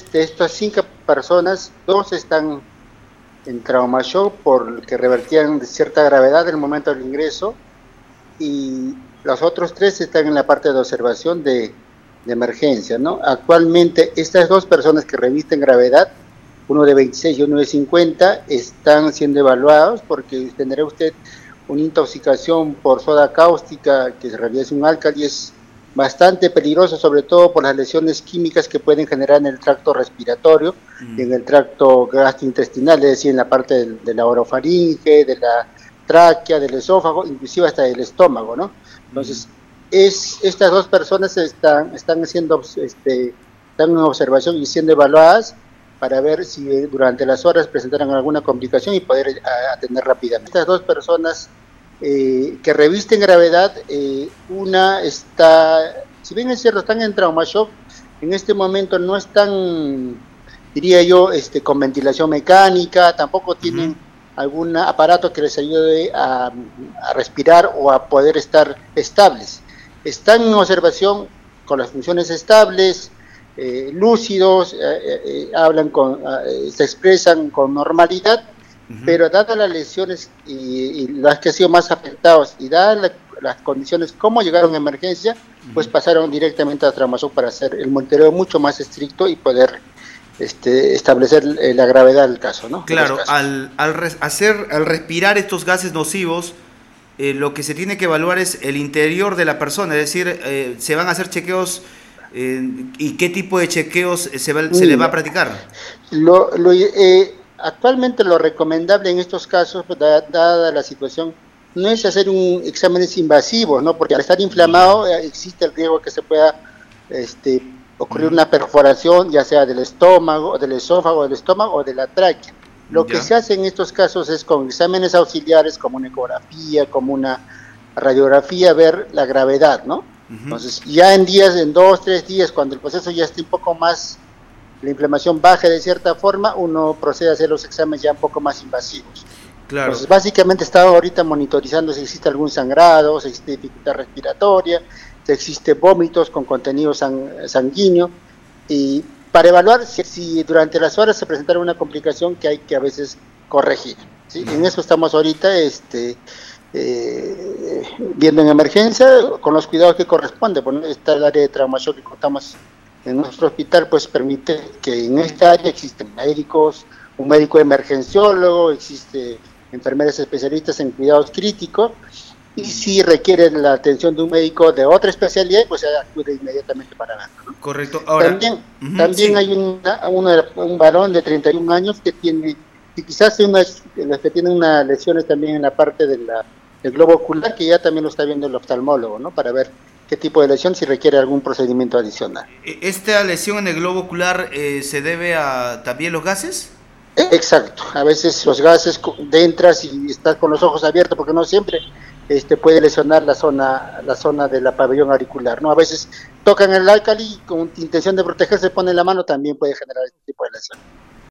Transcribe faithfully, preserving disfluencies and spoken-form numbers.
de estas cinco personas, dos están en trauma shock porque revertían de cierta gravedad en el momento del ingreso, y los otros tres están en la parte de observación de, de emergencia, ¿no? Actualmente estas dos personas que revisten gravedad, uno de veintiséis y uno de cincuenta, están siendo evaluados porque tendrá usted una intoxicación por soda cáustica, que en realidad es un álcali, es bastante peligroso, sobre todo por las lesiones químicas que pueden generar en el tracto respiratorio mm. y en el tracto gastrointestinal, es decir, en la parte de, de la orofaringe, de la tráquea, del esófago, inclusive hasta del estómago, ¿no? Entonces, mm. es, estas dos personas están, están haciendo, este, están en observación y siendo evaluadas para ver si durante las horas presentarán alguna complicación y poder atender rápidamente. Estas dos personas eh, que revisten gravedad, eh, una está, si bien es cierto, están en trauma shock, en este momento no están, diría yo, este, con ventilación mecánica, tampoco tienen uh-huh. algún aparato que les ayude a, a respirar o a poder estar estables. Están en observación con las funciones estables, Eh, lúcidos, eh, eh, hablan con, eh, se expresan con normalidad, uh-huh. pero dadas las lesiones y, y las que han sido más afectados y dadas la, las condiciones, cómo llegaron a emergencia, uh-huh. pues pasaron directamente a trauma shock para hacer el monitoreo mucho más estricto y poder este, establecer eh, la gravedad del caso, ¿no? Claro, al, al, res, hacer, al respirar estos gases nocivos, eh, lo que se tiene que evaluar es el interior de la persona, es decir, eh, se van a hacer chequeos. Eh, ¿Y qué tipo de chequeos se, va, se le va a practicar? Lo, lo, eh, actualmente lo recomendable en estos casos, dada, dada la situación, no es hacer un exámenes invasivos, ¿no? Porque al estar inflamado eh, existe el riesgo que se pueda este, ocurrir una perforación, ya sea del estómago, del esófago, del estómago o de la tráquea. Lo ya. que se hace en estos casos es con exámenes auxiliares como una ecografía, como una radiografía, ver la gravedad, ¿no? Entonces, ya en días, en dos, tres días, cuando el proceso ya esté un poco más, la inflamación baje de cierta forma, uno procede a hacer los exámenes ya un poco más invasivos. Claro. Entonces, básicamente está ahorita monitorizando si existe algún sangrado, si existe dificultad respiratoria, si existe vómitos con contenido sang sanguíneo, y para evaluar si, si durante las horas se presentara una complicación que hay que a veces corregir, ¿sí? En eso estamos ahorita, este... Eh, viendo en emergencia con los cuidados que corresponde. Bueno, está el área de trauma shock que contamos en nuestro hospital, pues permite que en esta área existen médicos, un médico emergenciólogo, existe enfermeras especialistas en cuidados críticos, y si requiere la atención de un médico de otra especialidad, pues se acude inmediatamente para verlo, ¿no? Correcto. Ahora, también uh-huh, también sí. hay una, una, un varón de treinta y un años que tiene, y quizás una, los que tienen unas lesiones también en la parte de la el globo ocular, que ya también lo está viendo el oftalmólogo, ¿no? Para ver qué tipo de lesión, si requiere algún procedimiento adicional. ¿Esta lesión en el globo ocular eh, se debe a también los gases? Exacto, a veces los gases, entras y estás con los ojos abiertos, porque no siempre este, puede lesionar la zona la zona de la pabellón auricular, ¿no? A veces tocan el álcali con intención de protegerse, ponen la mano, también puede generar este tipo de lesión.